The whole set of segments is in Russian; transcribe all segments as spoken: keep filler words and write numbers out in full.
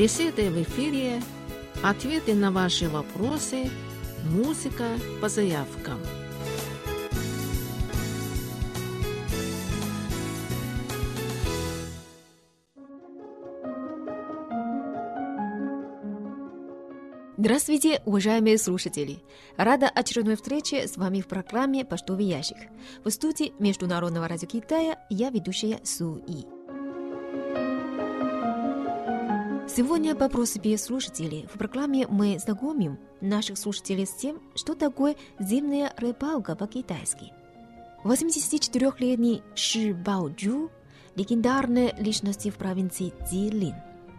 Беседы в эфире, ответы на ваши вопросы, музыка по заявкам. Здравствуйте, уважаемые слушатели! Рада очередной встрече с вами в программе «Почтовый ящик». В студии Международного радио Китая я ведущая Су И. Сегодня по просьбе слушателей в программе мы знакомим наших слушателей с тем, что такое зимняя рыбалка по-китайски. восьмидесятичетырёхлетний Ши Баоджу – легендарная личность в провинции Цзилин.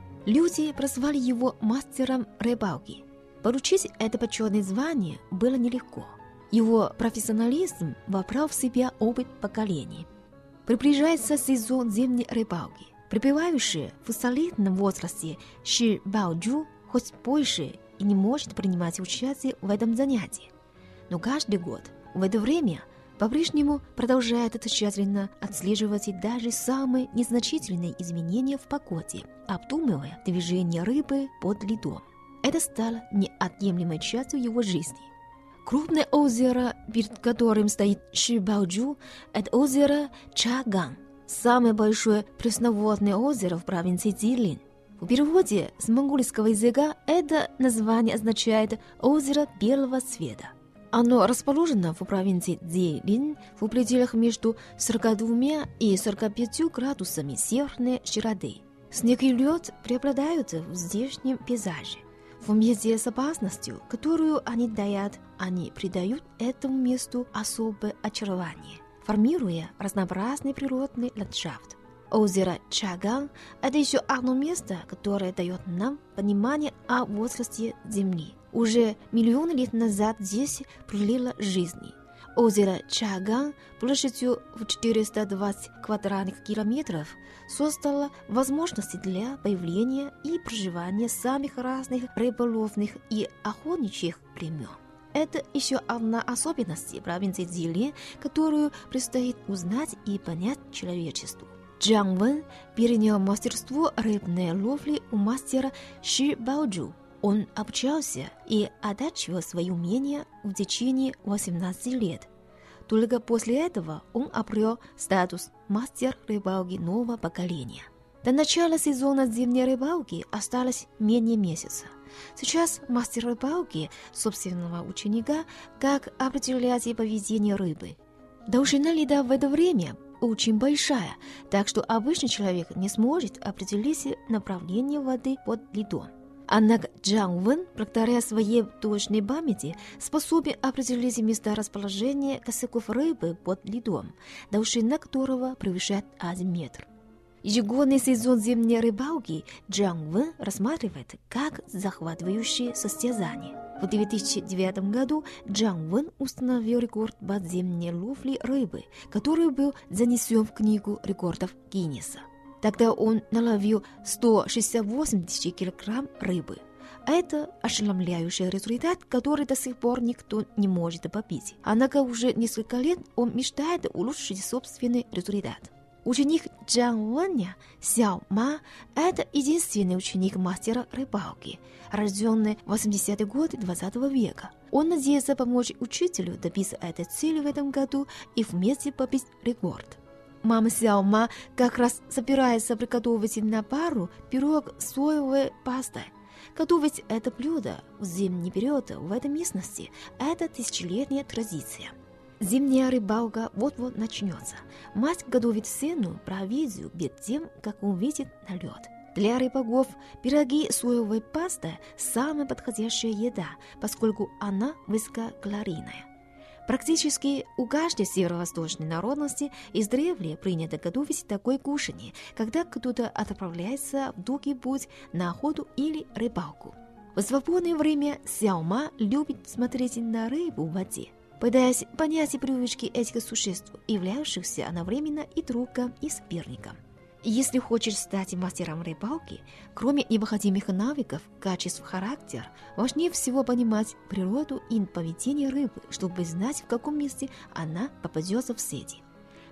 Люди прозвали его мастером рыбалки. Получить это почетное звание было нелегко. Его профессионализм вобрал в себя опыт поколений. Приближается сезон зимней рыбалки. Пребывающий в солидном возрасте Ши Баоджу хоть больше и не может принимать участие в этом занятии. Но каждый год в это время по-прежнему продолжает тщательно отслеживать даже самые незначительные изменения в погоде, обдумывая движение рыбы под льдом. Это стало неотъемлемой частью его жизни. Крупное озеро, перед которым стоит Ши Баоджу, это озеро Чаган, самое большое пресноводное озеро в провинции Цзилин. В переводе с монгольского языка это название означает «озеро белого цвета». Оно расположено в провинции Цзилин в пределах между сорок двумя и сорок пятью градусами северной широты. Снег и лед преобладают в здешнем пейзаже. Вместе с опасностью, которую они таят, они придают этому месту особое очарование, формируя разнообразный природный ландшафт. Озеро Чаган – это еще одно место, которое дает нам понимание о возрасте Земли. Уже миллионы лет назад здесь пролила жизнь. Озеро Чаган площадью в четыреста двадцать квадратных километров создало возможности для появления и проживания самых разных рыболовных и охотничьих племен. Это еще одна особенность провинции Цзилин, которую предстоит узнать и понять человечеству. Чжан Вэн перенял мастерство рыбной ловли у мастера Ши Баоджу. Он обучался и оттачивал свои умения в течение восемнадцати лет. Только после этого он обрел статус мастер рыбалки нового поколения. До начала сезона зимней рыбалки осталось менее месяца. Сейчас мастер рыбалки собственного ученика, как определять поведение рыбы. Толщина льда в это время очень большая, так что обычный человек не сможет определить направление воды под льдом. Однако Чжан Вэн, благодаря своей точной памяти, способен определить месторасположение косяков рыбы под льдом, толщина которого превышает один метр. Ежегодный сезон зимней рыбалки Чжан Вэн рассматривает как захватывающее состязание. В две тысячи девятом году Чжан Вэн установил рекорд подземной ловли рыбы, который был занесен в книгу рекордов Гиннесса. Тогда он наловил сто шестьдесят восемь тысяч килограмм рыбы. Это ошеломляющий результат, который до сих пор никто не может побить. Однако уже несколько лет он мечтает улучшить собственный результат. Ученик Чжан Вэня Сяо Ма – это единственный ученик мастера рыбалки, рожденный в восьмидесятые годы двадцатого века. Он надеется помочь учителю добиться этой цели в этом году и вместе побить рекорд. Мама Сяо Ма как раз собирается приготовить на пару пирог с соевой пастой. Готовить это блюдо в зимний период в этой местности – это тысячелетняя традиция. Зимняя рыбалка вот-вот начнется. Мать готовит сыну провизию перед тем, как он выйдет на лед. Для рыбаков пироги с соевой пастой – самая подходящая еда, поскольку она высококалорийная. Практически у каждой северо-восточной народности издревле принято готовить такое кушанье, когда кто-то отправляется в долгий путь на охоту или рыбалку. В свободное время Сяо Ма любит смотреть на рыбу в воде, пытаясь понять привычки этих существ, являющихся одновременно и другом, и соперником. Если хочешь стать мастером рыбалки, кроме необходимых навыков, качеств характера, важнее всего понимать природу и поведение рыбы, чтобы знать, в каком месте она попадется в сети.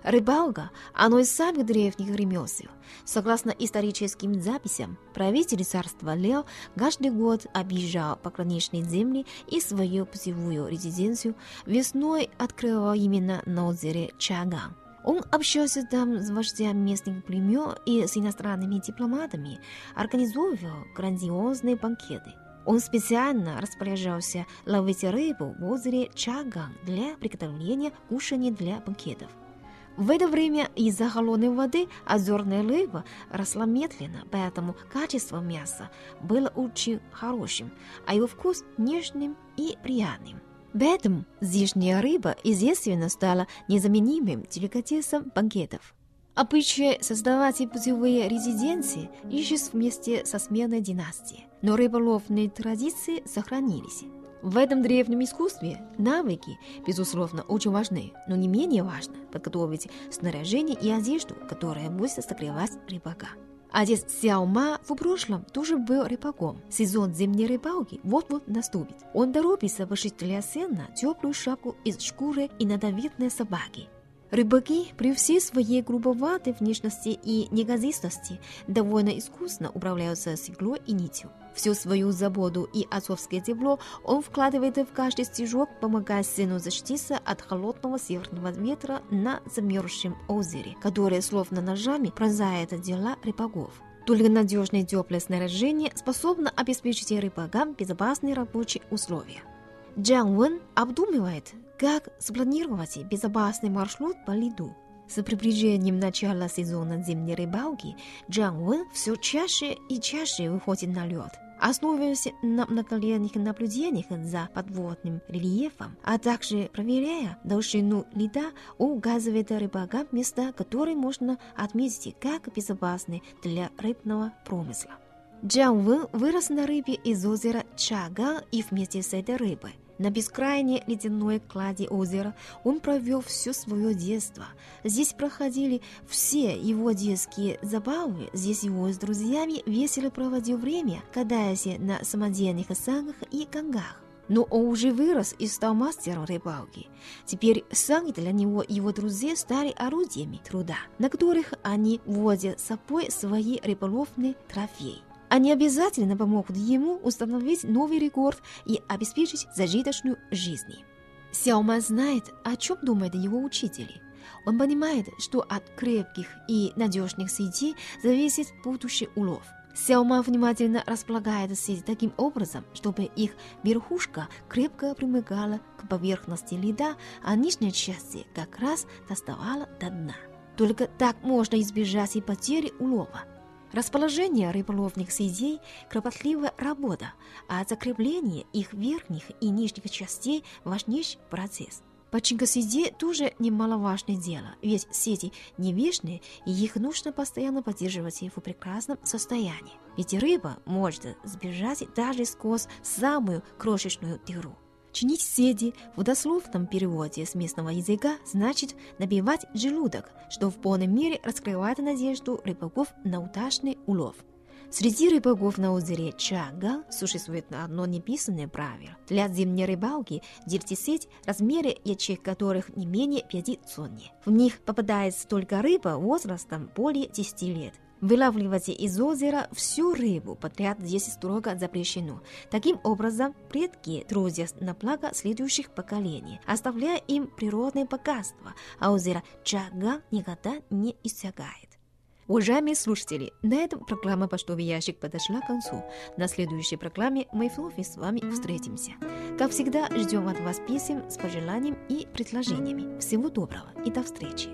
Рыбалка – одно из самых древних ремесел. Согласно историческим записям, правитель царства Лео каждый год объезжал пограничные земли и свою путевую резиденцию весной открывал именно на озере Чаган. Он общался там с вождями местных племен и с иностранными дипломатами, организовывал грандиозные банкеты. Он специально распоряжался ловить рыбу в озере Чаган для приготовления кушаний для банкетов. В это время из-за холодной воды озерная рыба росла медленно, поэтому качество мяса было очень хорошим, а его вкус нежным и приятным. Поэтому здешняя рыба, естественно, стала незаменимым деликатесом банкетов. Обычай создавать путевые резиденции исчез вместе со сменой династии, но рыболовные традиции сохранились. В этом древнем искусстве навыки, безусловно, очень важны, но не менее важно подготовить снаряжение и одежду, которая будет согревать рыбака. Отец Сяо Ма в прошлом тоже был рыбаком. Сезон зимней рыбалки вот-вот наступит. Он торопится пошить для сына теплую шапку из шкуры и надоедной собаки. Рыбаки при всей своей грубоватой внешности и неказистости довольно искусно управляются с иглой и нитью. Всю свою заботу и отцовское тепло он вкладывает в каждый стежок, помогая сыну защититься от холодного северного ветра на замерзшем озере, которое словно ножами пронзает дела рыбаков. Только надежное теплое снаряжение способно обеспечить рыбакам безопасные рабочие условия. Джан Вэн обдумывает, как спланировать безопасный маршрут по льду. С приближением начала сезона зимней рыбалки Джан Вэн все чаще и чаще выходит на лед. Основываясь на многолетних наблюдениях за подводным рельефом, а также проверяя толщину льда, он указывает рыбакам места, которые можно отметить как безопасны для рыбного промысла. Джан Вэн вырос на рыбе из озера Чаган и вместе с этой рыбой на бескрайней ледяной клади озера он провел все свое детство. Здесь проходили все его детские забавы, здесь его с друзьями весело проводил время, катаясь на самодельных санках и конгах. Но он уже вырос и стал мастером рыбалки. Теперь санки для него и его друзей стали орудиями труда, на которых они возят с собой свои рыболовные трофеи. Они обязательно помогут ему установить новый рекорд и обеспечить зажиточную жизнь. Сяо Ма знает, о чем думают его учители. Он понимает, что от крепких и надежных сетей зависит будущий улов. Сяо Ма внимательно располагает сеть таким образом, чтобы их верхушка крепко примыкала к поверхности льда, а нижняя часть как раз доставала до дна. Только так можно избежать и потери улова. Расположение рыболовных сетей – кропотливая работа, а закрепление их верхних и нижних частей – важнейший процесс. Починка сетей тоже немаловажное дело, ведь сети не вечные, и их нужно постоянно поддерживать в прекрасном состоянии. Ведь рыба может сбежать даже сквозь самую крошечную дыру. Чинить сети в дословном переводе с местного языка значит набивать желудок, что в полной мере раскрывает надежду рыбаков на удачный улов. Среди рыбаков на озере Чаган существует одно неписанное правило. Для зимней рыбалки делите сеть, размеры ячеек которых не менее пяти сотни. В них попадается только рыба возрастом более десяти лет. Вылавливать из озера всю рыбу подряд здесь строго запрещено. Таким образом, предки трудятся на благо следующих поколений, оставляя им природное богатство, а озеро Чаган никогда не иссякает. Уважаемые слушатели, на этом программа «Почтовый ящик» подошла к концу. На следующей программе мы вновь с вами встретимся. Как всегда, ждем от вас писем с пожеланиями и предложениями. Всего доброго и до встречи.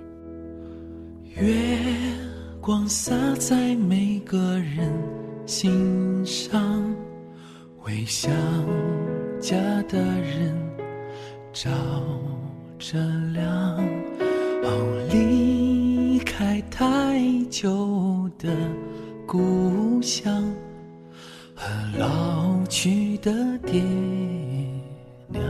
光洒在每个人心上，为想家的人照着亮。哦，离开太久的故乡和老去的爹娘。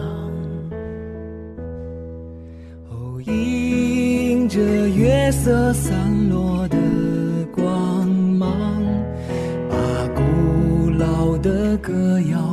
哦，迎着月色散落的光芒，把古老的歌谣